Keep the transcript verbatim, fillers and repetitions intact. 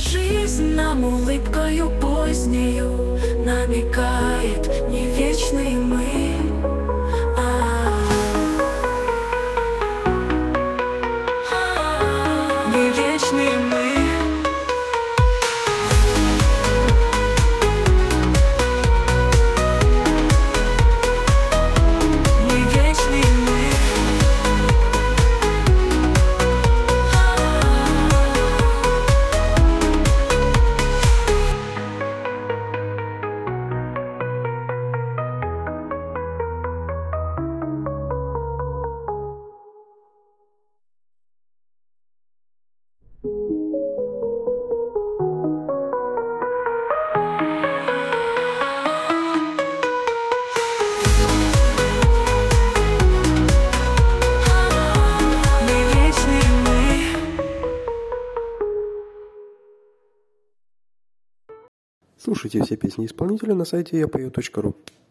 Жизнь нам улыбкою позднею намекает: не вечные мы. Не вечные мы. Слушайте все песни исполнителя на сайте я пою точка ру.